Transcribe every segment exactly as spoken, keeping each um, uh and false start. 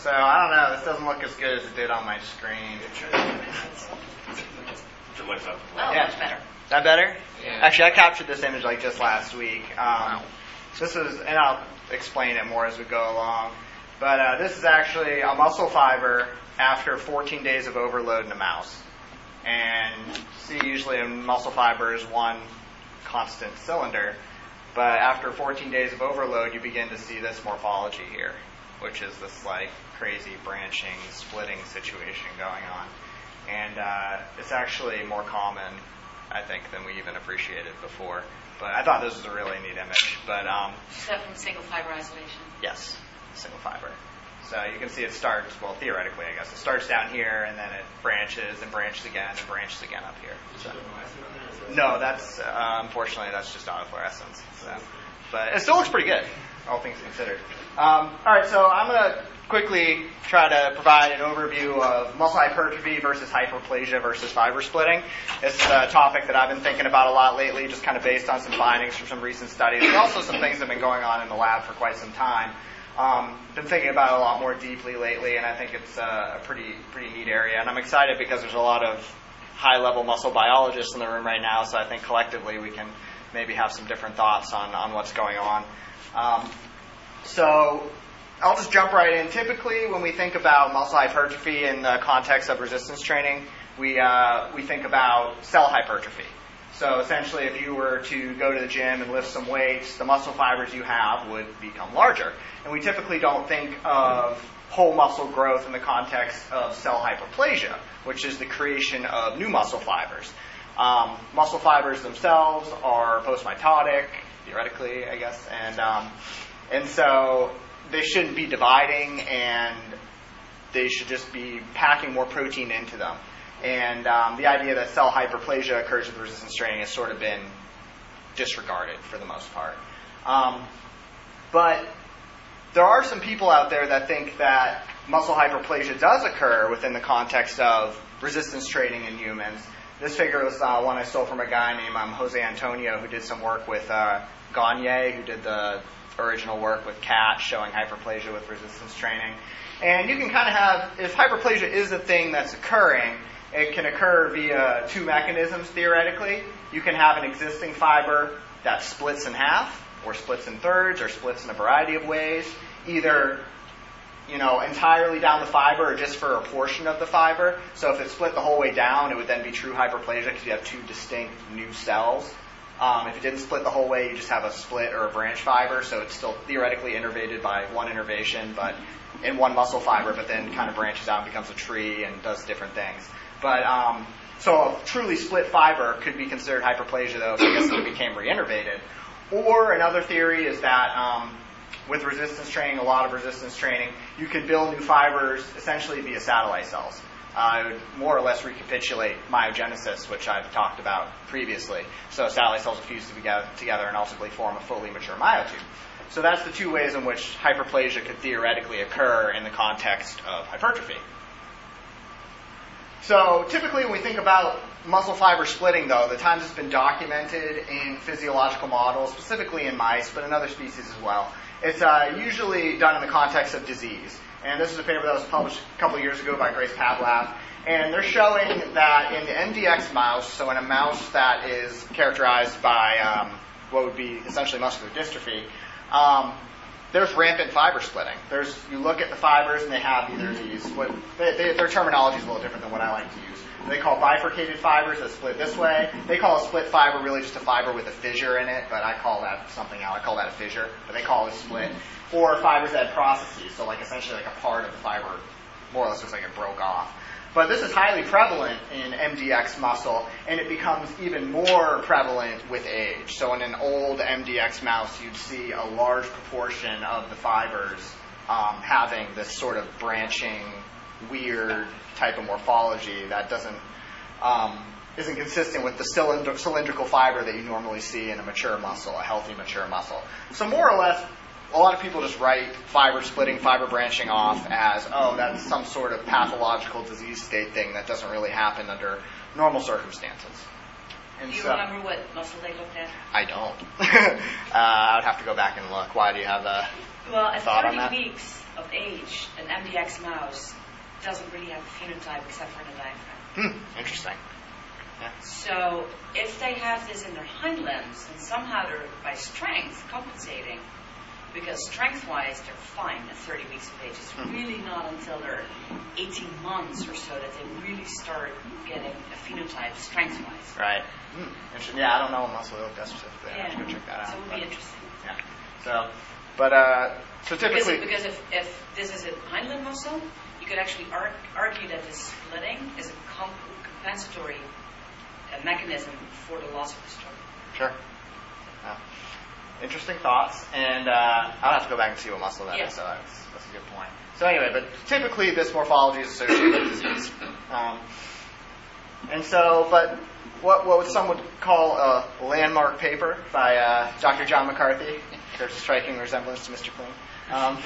So I don't know. This doesn't look as good as it did on my screen. Your legs up. Oh, Yeah. much better. Is that better? Yeah. Actually, I captured this image like just last week. Um, this is, and I'll explain it more as we go along. But uh, this is actually a muscle fiber after fourteen days of overload in a mouse. And see, usually a muscle fiber is one constant cylinder. But after fourteen days of overload, you begin to see this morphology here, which is this like crazy branching, splitting situation going on. And uh, it's actually more common, I think, than we even appreciated before. But I thought this was a really neat image. But um, Except from single fiber isolation. yes, single fiber. So you can see it starts, well, theoretically, I guess. It starts down here, and then it branches and branches again and branches again up here. So. No, that's, uh, unfortunately, that's just autofluorescence. So. But it still looks pretty good, all things considered. Um, all right, so I'm going to quickly try to provide an overview of muscle hypertrophy versus hyperplasia versus fiber splitting. It's a topic that I've been thinking about a lot lately, just kind of based on some findings from some recent studies, but also some things that have been going on in the lab for quite some time. Um, been thinking about it a lot more deeply lately, and I think it's uh, a pretty pretty neat area. And I'm excited because there's a lot of high-level muscle biologists in the room right now, so I think collectively we can maybe have some different thoughts on, on what's going on. Um, so I'll just jump right in. Typically, when we think about muscle hypertrophy in the context of resistance training, we uh, we think about cell hypertrophy. So essentially, if you were to go to the gym and lift some weights, the muscle fibers you have would become larger. And we typically don't think of whole muscle growth in the context of cell hyperplasia, which is the creation of new muscle fibers. Um, muscle fibers themselves are postmitotic, theoretically, I guess, and um, and so they shouldn't be dividing, and they should just be packing more protein into them. And um, the idea that cell hyperplasia occurs with resistance training has sort of been disregarded for the most part. Um, but there are some people out there that think that muscle hyperplasia does occur within the context of resistance training in humans. This figure was uh, one I stole from a guy named um, Jose Antonio, who did some work with uh, Gagne, who did the original work with cats showing hyperplasia with resistance training. And you can kind of have, if hyperplasia is a thing that's occurring, it can occur via two mechanisms, theoretically. You can have an existing fiber that splits in half, or splits in thirds, or splits in a variety of ways, either you know, entirely down the fiber or just for a portion of the fiber. So if it split the whole way down, it would then be true hyperplasia because you have two distinct new cells. Um, if it didn't split the whole way, you just have a split or a branch fiber, so it's still theoretically innervated by one innervation, but in one muscle fiber, but then kind of branches out and becomes a tree and does different things. But um, so a truly split fiber could be considered hyperplasia, though, if I guess it became reinnervated. Or another theory is that um, with resistance training, a lot of resistance training, you could build new fibers essentially via satellite cells. Uh, it would more or less recapitulate myogenesis, which I've talked about previously. So satellite cells fuse together, together and ultimately form a fully mature myotube. So that's the two ways in which hyperplasia could theoretically occur in the context of hypertrophy. So typically when we think about muscle fiber splitting, though, the times it's been documented in physiological models, specifically in mice, but in other species as well, it's uh, usually done in the context of disease. And this is a paper that was published a couple of years ago by Grace Pavlov. And they're showing that in the M D X mouse, so in a mouse that is characterized by um, what would be essentially muscular dystrophy, um, there's rampant fiber splitting. There's, you look at the fibers and they have either these, what, they, they, their terminology is a little different than what I like to use. They call bifurcated fibers that split this way. They call a split fiber really just a fiber with a fissure in it, but I call that something else. I call that a fissure, but they call it a split. Or fibers that have processes, so like essentially like a part of the fiber more or less looks like it broke off. But this is highly prevalent in M D X muscle, and it becomes even more prevalent with age. So in an old M D X mouse, you'd see a large proportion of the fibers um, having this sort of branching, weird type of morphology that doesn't um, isn't consistent with the cylinder, cylindrical fiber that you normally see in a mature muscle, a healthy mature muscle. So more or less, a lot of people just write fiber splitting, fiber branching off as, oh, that's some sort of pathological disease state thing that doesn't really happen under normal circumstances. And do you so, remember what muscle they looked at? I don't. uh, I would have to go back and look. Why do you have that? Well, at thought on thirty that? weeks of age, an M D X mouse doesn't really have a phenotype except for in the diaphragm. Hmm, interesting. Yeah. So if they have this in their hind limbs, and somehow they're, by strength, compensating, because strength-wise they're fine at thirty weeks of age. It's Hmm. really not until they're eighteen months or so that they really start getting a phenotype strength-wise. Right. Hmm. Interesting. Yeah, I don't know what muscle they look at specifically. I Yeah. have to go check that out. So it would but- be interesting. Yeah. So, but uh, so Because, typically, because if, if this is a hind limb muscle, you could actually ar- argue that this splitting is a comp- compensatory uh, mechanism for the loss of the stroke. sure. Yeah. Interesting thoughts, and uh, I'll have to go back and see what muscle that Yeah. is. So that's, that's a good point. So anyway, but typically this morphology is associated with disease, um, and so, but what what some would call a landmark paper by uh, Doctor John McCarthy. There's a striking resemblance to Mister Clean. Um,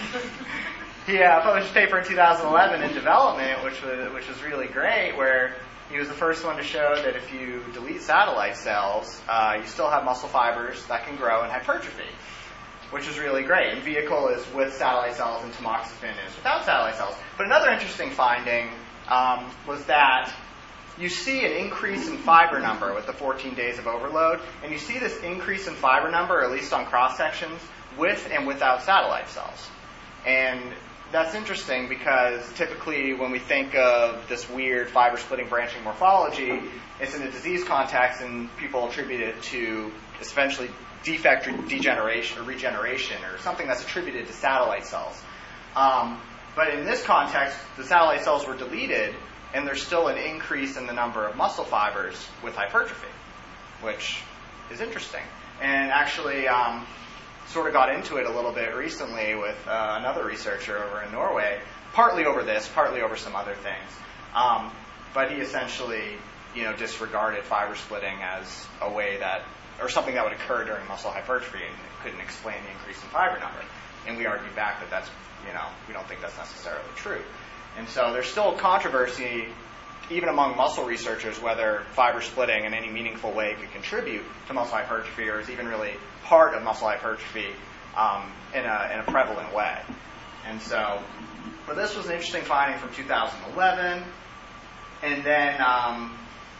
he uh, published a paper in two thousand eleven in Development, which was which was really great, where he was the first one to show that if you delete satellite cells, uh, you still have muscle fibers that can grow in hypertrophy, which is really great. And vehicle is with satellite cells, and tamoxifen is without satellite cells. But another interesting finding um, was that you see an increase in fiber number with the fourteen days of overload, and you see this increase in fiber number, at least on cross sections, with and without satellite cells. And that's interesting because typically when we think of this weird fiber splitting branching morphology, it's in a disease context, and people attribute it to essentially defect or degeneration or regeneration or something that's attributed to satellite cells. Um, but in this context, the satellite cells were deleted, and there's still an increase in the number of muscle fibers with hypertrophy, which is interesting. And actually um, sort of got into it a little bit recently with uh, another researcher over in Norway, partly over this, partly over some other things. Um, but he essentially, you know, disregarded fiber splitting as a way that, or something that would occur during muscle hypertrophy, and couldn't explain the increase in fiber number. And we argued back that that's, you know, we don't think that's necessarily true. And so there's still controversy, even among muscle researchers, whether fiber splitting in any meaningful way could contribute to muscle hypertrophy, or is even really part of muscle hypertrophy um, in, a, in a prevalent way. And so, but this was an interesting finding from two thousand eleven. And then um,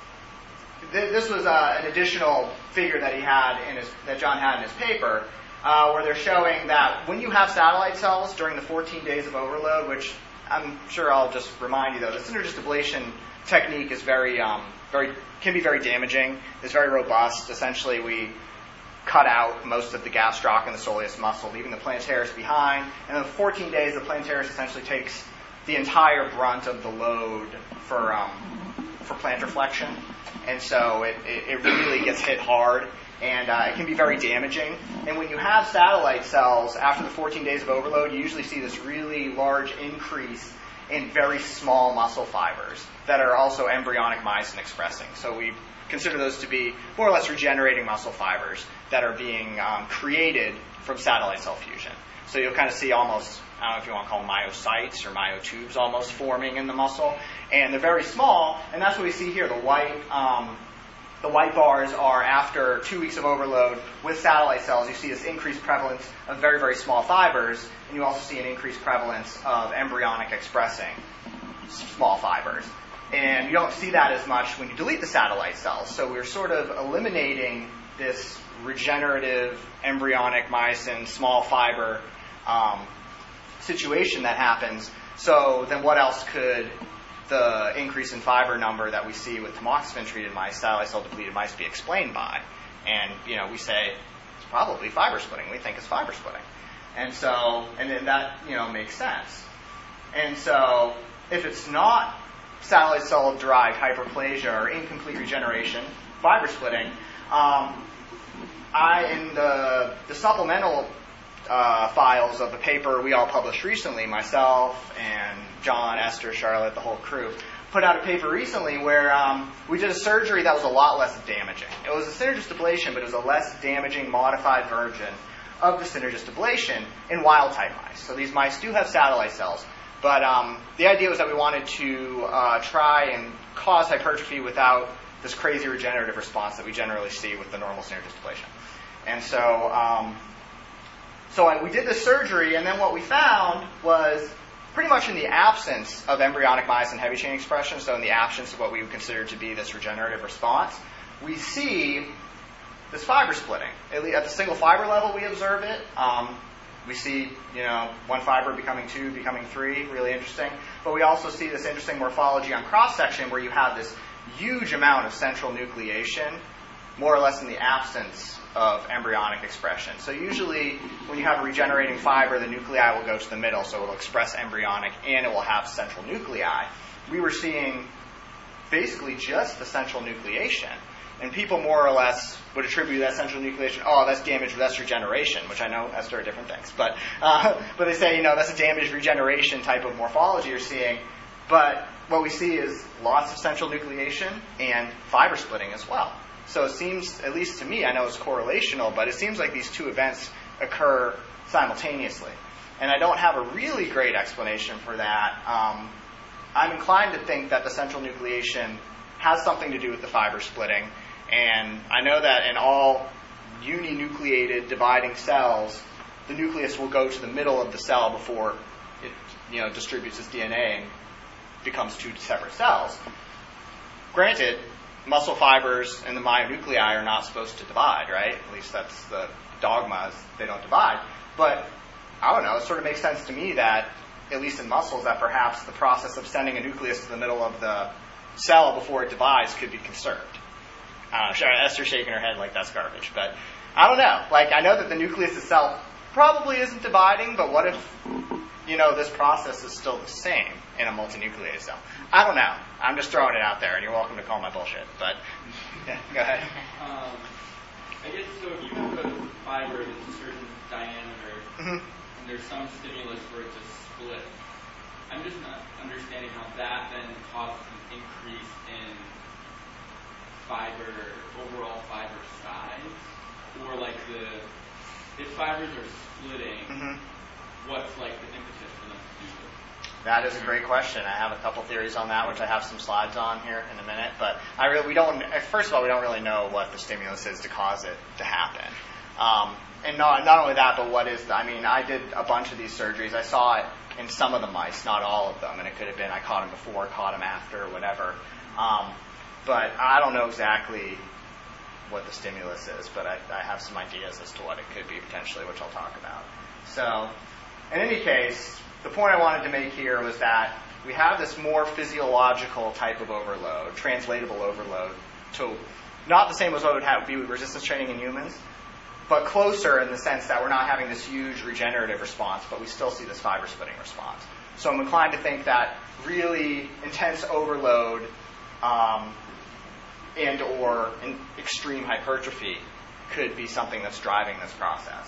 th- this was uh, an additional figure that he had in his, that John had in his paper, uh, where they're showing that when you have satellite cells during the fourteen days of overload, which I'm sure I'll just remind you though, the synergist ablation technique is very, um, very can be very damaging. It's very robust. Essentially, we cut out most of the gastroc and the soleus muscle, leaving the plantaris behind. And in fourteen days, the plantaris essentially takes the entire brunt of the load for um, for plantar flexion, and so it, it, it really gets hit hard, and uh, it can be very damaging. And when you have satellite cells after the fourteen days of overload, you usually see this really large increase in very small muscle fibers that are also embryonic myosin expressing. So we consider those to be more or less regenerating muscle fibers that are being um, created from satellite cell fusion. So you'll kind of see almost, I don't know if you want to call them myocytes or myotubes almost forming in the muscle. And they're very small, and that's what we see here. The white um, the white bars are after two weeks of overload with satellite cells. You see this increased prevalence of very, very small fibers, and you also see an increased prevalence of embryonic expressing small fibers. And you don't see that as much when you delete the satellite cells. So we're sort of eliminating this regenerative embryonic myosin small fiber um, situation that happens. So then what else could the increase in fiber number that we see with tamoxifen-treated mice, satellite cell depleted mice, be explained by? And, you know, we say it's probably fiber splitting. We think it's fiber splitting. And so, and then that, you know, makes sense. And so if it's not satellite cell-derived hyperplasia or incomplete regeneration, fiber splitting, um, I, in the, the supplemental uh, files of the paper we all published recently, myself and John, Esther, Charlotte, the whole crew, put out a paper recently where um, we did a surgery that was a lot less damaging. It was a synergist ablation, but it was a less damaging, modified version of the synergist ablation in wild-type mice. So these mice do have satellite cells, but um, the idea was that we wanted to uh, try and cause hypertrophy without this crazy regenerative response that we generally see with the normal synergist ablation. And so um, So I, we did the surgery, and then what we found was pretty much in the absence of embryonic myosin heavy chain expression, so in the absence of what we would consider to be this regenerative response, we see this fiber splitting. At the single fiber level, we observe it. Um, we see, you know, one fiber becoming two, becoming three, really interesting. But we also see this interesting morphology on cross-section where you have this huge amount of central nucleation, more or less in the absence of embryonic expression. So usually when you have a regenerating fiber, the nuclei will go to the middle, so it will express embryonic and it will have central nuclei. We were seeing basically just the central nucleation. And people more or less would attribute that central nucleation, oh, that's damaged, that's regeneration, which I know Esther are different things. But uh, but they say, you know, that's a damaged regeneration type of morphology you're seeing. But what we see is lots of central nucleation and fiber splitting as well. So it seems, at least to me, I know it's correlational, but it seems like these two events occur simultaneously. And I don't have a really great explanation for that. Um, I'm inclined to think that the central nucleation has something to do with the fiber splitting. And I know that in all uninucleated dividing cells, the nucleus will go to the middle of the cell before it, you know, distributes its D N A and becomes two separate cells. Granted, muscle fibers and the myonuclei are not supposed to divide, right? At least that's the dogma, is they don't divide. But I don't know, it sort of makes sense to me that, at least in muscles, that perhaps the process of sending a nucleus to the middle of the cell before it divides could be conserved. I don't know, Esther's shaking her head like that's garbage, but I don't know. Like, I know that the nucleus itself probably isn't dividing, but what if, you know, this process is still the same in a multinucleated cell? I don't know. I'm just throwing it out there, and you're welcome to call my bullshit, but yeah, go ahead. Um, I guess, so if you have a fiber that's a certain diameter, Mm-hmm. and there's some stimulus for it to split, I'm just not understanding how that then causes an increase in fiber, overall fiber size, or like the, if fibers are splitting, Mm-hmm. what's like the impetus for them to do this? That is a great question. I have a couple theories on that, which I have some slides on here in a minute. But I really, we don't. First of all, we don't really know what the stimulus is to cause it to happen. Um, and not not only that, but what is? The, I mean, I did a bunch of these surgeries. I saw it in some of the mice, not all of them, and it could have been I caught them before, caught them after, or whatever. Um, but I don't know exactly what the stimulus is, but I, I have some ideas as to what it could be potentially, which I'll talk about. So, in any case, the point I wanted to make here was that we have this more physiological type of overload, translatable overload, to not the same as what would have, be with resistance training in humans, but closer in the sense that we're not having this huge regenerative response, but we still see this fiber splitting response. So I'm inclined to think that really intense overload um, and or in extreme hypertrophy could be something that's driving this process.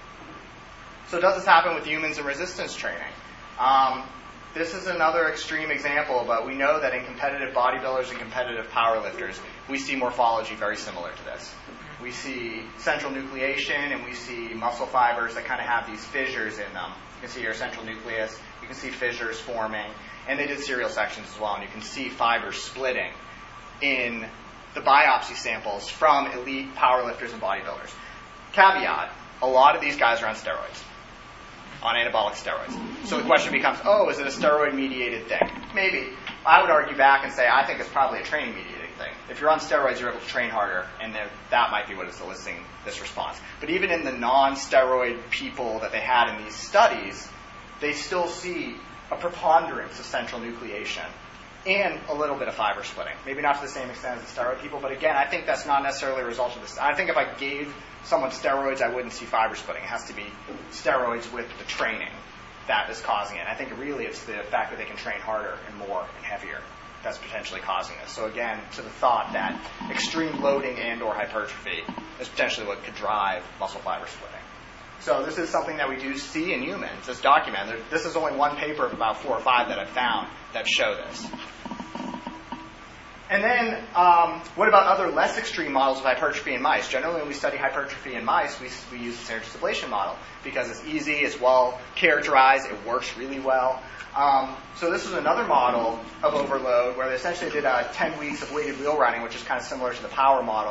So does this happen with humans in resistance training? Um, this is another extreme example, but we know that in competitive bodybuilders and competitive powerlifters, we see morphology very similar to this. We see central nucleation, and we see muscle fibers that kind of have these fissures in them. You can see your central nucleus. You can see fissures forming. And they did serial sections as well, and you can see fibers splitting in the biopsy samples from elite powerlifters and bodybuilders. Caveat, a lot of these guys are on steroids, on anabolic steroids. So the question becomes, oh, is it a steroid-mediated thing? Maybe. I would argue back and say, I think it's probably a training-mediated thing. If you're on steroids, you're able to train harder, and that might be what is eliciting this response. But even in the non-steroid people that they had in these studies, they still see a preponderance of central nucleation and a little bit of fiber splitting. Maybe not to the same extent as the steroid people, but again, I think that's not necessarily a result of this. I think if I gave someone steroids, I wouldn't see fiber splitting. It has to be steroids with the training that is causing it. I think really it's the fact that they can train harder and more and heavier that's potentially causing this. So again, to the thought that extreme loading and or hypertrophy is potentially what could drive muscle fiber splitting. So this is something that we do see in humans. It's documented. This is only one paper of about four or five that I've found that show this. And then, um, what about other less extreme models of hypertrophy in mice? Generally, when we study hypertrophy in mice, we, we use the synergist ablation model because it's easy, it's well characterized, it works really well. Um, so this is another model of overload where they essentially did uh, ten weeks of weighted wheel running, which is kind of similar to the power model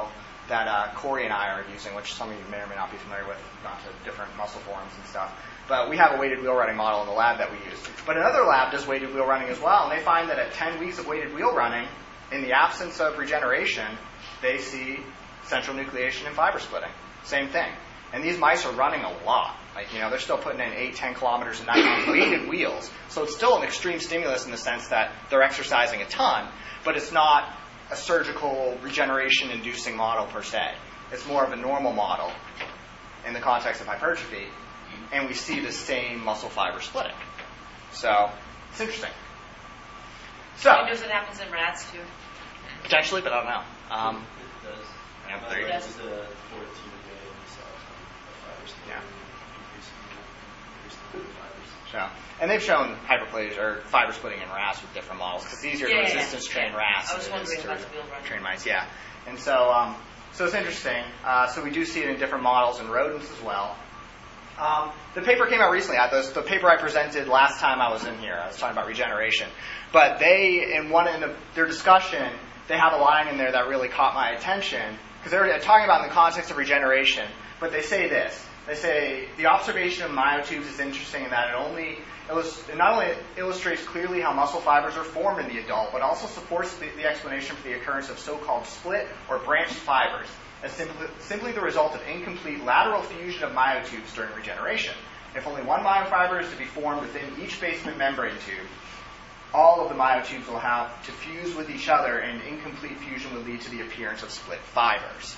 that uh, Corey and I are using, which some of you may or may not be familiar with, gone to different muscle forums and stuff. But we have a weighted wheel running model in the lab that we use. But another lab does weighted wheel running as well, and they find that at ten weeks of weighted wheel running, in the absence of regeneration, they see central nucleation and fiber splitting. Same thing. And these mice are running a lot. Like, you know, they're still putting in eight, ten kilometers a night on weighted wheels. So it's still an extreme stimulus in the sense that they're exercising a ton, but it's not a surgical regeneration-inducing model per se. It's more of a normal model in the context of hypertrophy, and we see the same muscle fiber splitting. So it's interesting. So Do you know if it happens in rats too? potentially, but I don't know. Um, It does. yeah, Uh, there you go. it's the fourteen day we saw some fibers Yeah. increasing the fibers. So, and they've shown hyperplasia or fiber splitting in rats with different models because it's easier Yeah, to yeah, resistance train yeah. rats I was than it is wondering to about the wheel running. train mice. Yeah, and so um, so it's interesting. Uh, so we do see it in different models in rodents as well. Um, the paper came out recently. Uh, the, the paper I presented last time I was in here, I was talking about regeneration. But they, in one in the, their discussion, they have a line in there that really caught my attention because they're talking about in the context of regeneration. But they say this: they say the observation of myotubes is interesting in that it only illust- it not only illustrates clearly how muscle fibers are formed in the adult, but also supports the, the explanation for the occurrence of so-called split or branched fibers as simply, simply the result of incomplete lateral fusion of myotubes during regeneration. If only one myofiber is to be formed within each basement membrane tube, all of the myotubes will have to fuse with each other, and incomplete fusion will lead to the appearance of split fibers.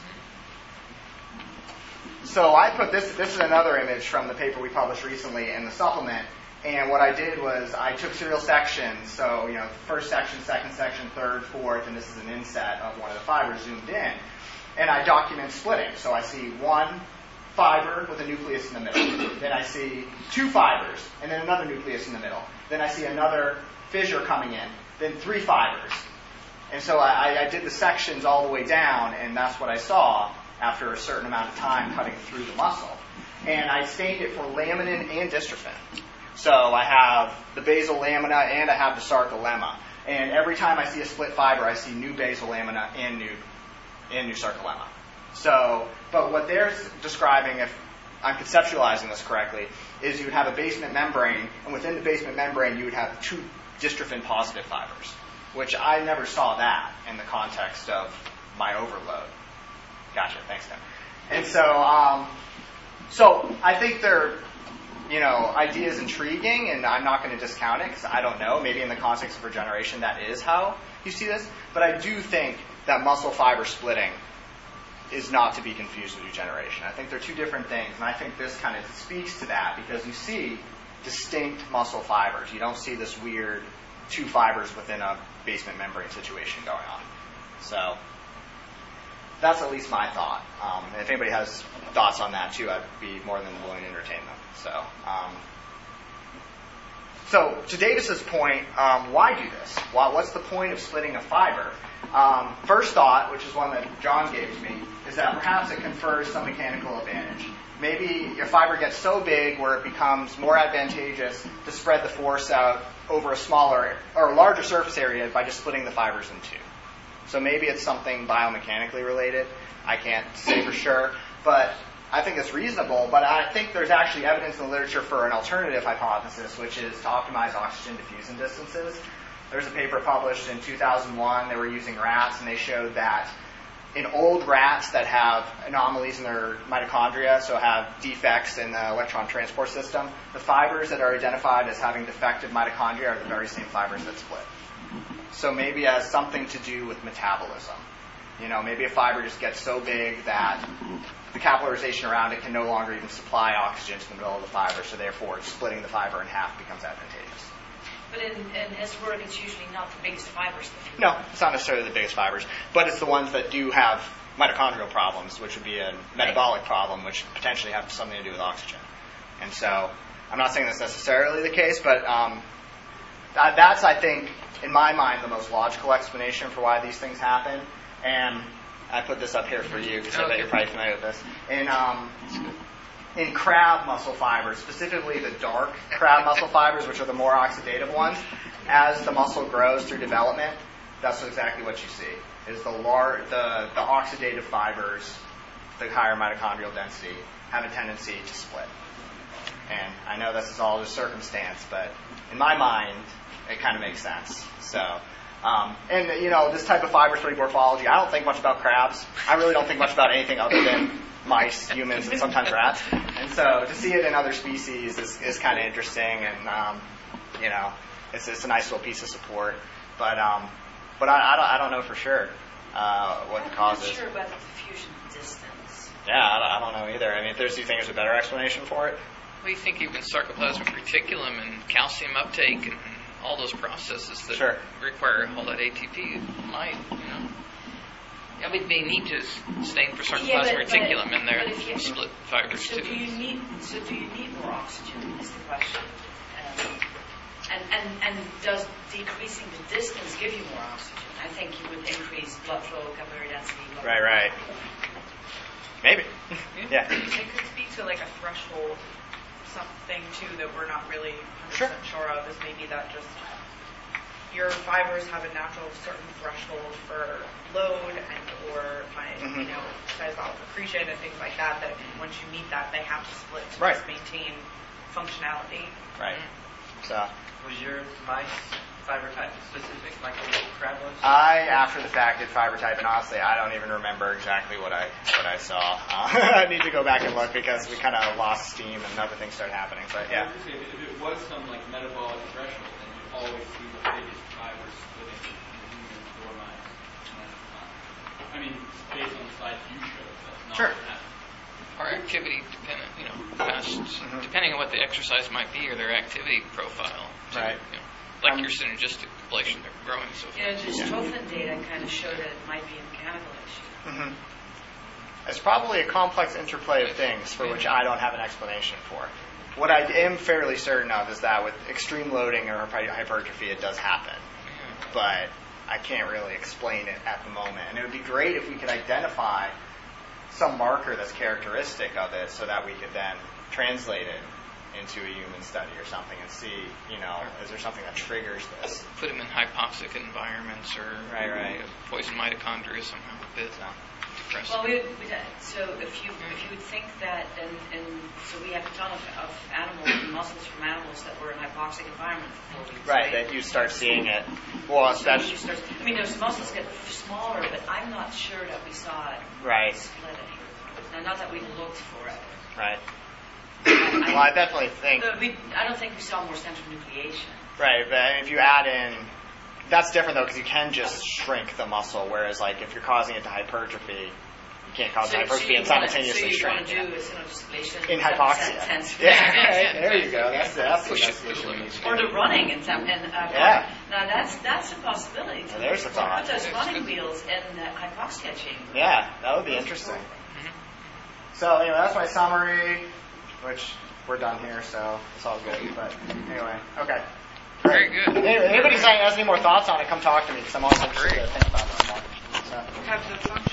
So I put this, this is another image from the paper we published recently in the supplement, and what I did was I took serial sections, so, you know, first section, second section, third, fourth, and this is an inset of one of the fibers zoomed in. And I document splitting. So I see one fiber with a nucleus in the middle. Then I see two fibers, and then another nucleus in the middle. Then I see another fissure coming in. Then three fibers. And so I, I did the sections all the way down, and that's what I saw after a certain amount of time cutting through the muscle. And I stained it for laminin and dystrophin. So I have the basal lamina and I have the sarcolemma. And every time I see a split fiber, I see new basal lamina and new and new sarcolemma. So, but what they're describing, if I'm conceptualizing this correctly, is you would have a basement membrane, and within the basement membrane you would have two dystrophin-positive fibers, which I never saw that in the context of my overload. Gotcha, thanks, Tim. And so, um, so I think their, you know, idea is intriguing, and I'm not going to discount it because I don't know. Maybe in the context of regeneration, that is how you see this. But I do think that muscle fiber splitting is not to be confused with regeneration. I think they're two different things, and I think this kind of speaks to that because you see distinct muscle fibers. You don't see this weird two fibers within a basement membrane situation going on. So that's at least my thought. Um, and if anybody has thoughts on that too, I'd be more than willing to entertain them. So, um, so to Davis's point, um, why do this? Why, what's the point of splitting a fiber? Um, first thought, which is one that John gave to me, is that perhaps it confers some mechanical advantage. Maybe your fiber gets so big where it becomes more advantageous to spread the force out over a smaller or a larger surface area by just splitting the fibers in two. So maybe it's something biomechanically related. I can't say for sure, but I think it's reasonable. But I think there's actually evidence in the literature for an alternative hypothesis, which is to optimize oxygen diffusion distances. There's a paper published in two thousand one. They were using rats, and they showed that in old rats that have anomalies in their mitochondria, so have defects in the electron transport system, the fibers that are identified as having defective mitochondria are the very same fibers that split. So maybe it has something to do with metabolism. You know, maybe a fiber just gets so big that the capillarization around it can no longer even supply oxygen to the middle of the fiber, so therefore splitting the fiber in half becomes advantageous. But in, in his work, it's usually not the biggest fibers. No, it's not necessarily the biggest fibers, but it's the ones that do have mitochondrial problems, which would be a metabolic problem, which potentially have something to do with oxygen. And so I'm not saying that's necessarily the case, but um, that, that's, I think, in my mind, the most logical explanation for why these things happen. And I put this up here for you because I bet you're probably familiar with this. In, um, in crab muscle fibers, specifically the dark crab muscle fibers, which are the more oxidative ones, as the muscle grows through development, that's exactly what you see. is the lar- the the oxidative fibers, the higher mitochondrial density, have a tendency to split. And I know this is all just circumstance, but in my mind, it kind of makes sense. So, um, and you know, this type of fiber split morphology, I don't think much about crabs. I really don't think much about anything other than mice, humans, and sometimes rats. And so to see it in other species is, is kind of interesting, and um, you know, it's it's a nice little piece of support. But um, but I, I don't I don't know for sure uh, what the cause is. I'm not sure about the diffusion distance. Yeah, I don't, I don't know either. I mean, if there's, do you think there's a better explanation for it? Well, you think even sarcoplasmic reticulum and calcium uptake and all those processes that Sure. require all that A T P might, you know. I mean, they need to stain for sarcoplasmic Yeah, but- but- reticulum in their but if you- split fibers So too. do you need? So do you need more oxygen? Is the question. Um, and and and does decreasing the distance give you more oxygen? I think you would increase blood flow, capillary density. Blood Right, right. Maybe. Yeah. It could speak to like a threshold, something too that we're not really one hundred percent Sure. sure of is maybe that just your fibers have a natural certain threshold for load and or my, Mhm. you know, cytosolic accretion and things like that, that once you meet that, they have to split to Right. just maintain functionality. Right. So Was your mice fiber type specific, like the crab was? I, after the fact, did fiber type, and honestly, I don't even remember exactly what I what I saw. Uh, I need to go back and look because we kind of lost steam and other things started happening. But yeah. I was gonna say, if it was some like metabolic threshold, then you'd always see the biggest fibers splitting in humans or mice. And that's not, I mean, based on the slides you showed, that's not Sure. what happened. Or activity dependent, you know, past, Mhm. depending on what the exercise might be or their activity profile. too, Right. You know, like Um, your synergistic ablation, they're growing so You know, fast. the dystrophin data kind of show that it might be a mechanical issue. hmm It's probably a complex interplay of things for which I don't have an explanation for. What I am fairly certain of is that with extreme loading or hy- hypertrophy, it does happen. Yeah. But I can't really explain it at the moment. And it would be great if we could identify some marker that's characteristic of it so that we could then translate it into a human study or something and see, you know, is there something that triggers this? Put them in hypoxic environments or Right, right. you know, poison mitochondria somehow a bit. So, Depressing. Well, we would, we'd, uh, so if you if you would think that, and, and so we have a ton of, of animal muscles from animals that were in hypoxic environment for four weeks. right, that you start seeing it. Well, So that's you start, I mean, those muscles get smaller, but I'm not sure that we saw it right, splitting. Now, not that we looked for it. right. I, Well, I definitely think but we, I don't think we saw more central nucleation. right, but if you add in, that's different though because you can just shrink the muscle, whereas like if you're causing it to hypertrophy, you can't cause So, so hypertrophy you and wanna- simultaneously so you shrink. want to do a synostospation In hypoxia. tense- Yeah, Yeah, right, there you go. That's the, that's the Push it investigation we need to do. Or the running and some, and uh, Yeah. Now that's that's a possibility. Well, there's a thought. Put those running wheels in the hypoxia chamber. Yeah, that would be interesting. Mhm. So anyway, that's my summary, which we're done here, so it's all good. But anyway, okay. Very Great. good. Anyway, anybody has any more thoughts on it, come talk to me because I'm also interested to think about it more. So. Have the function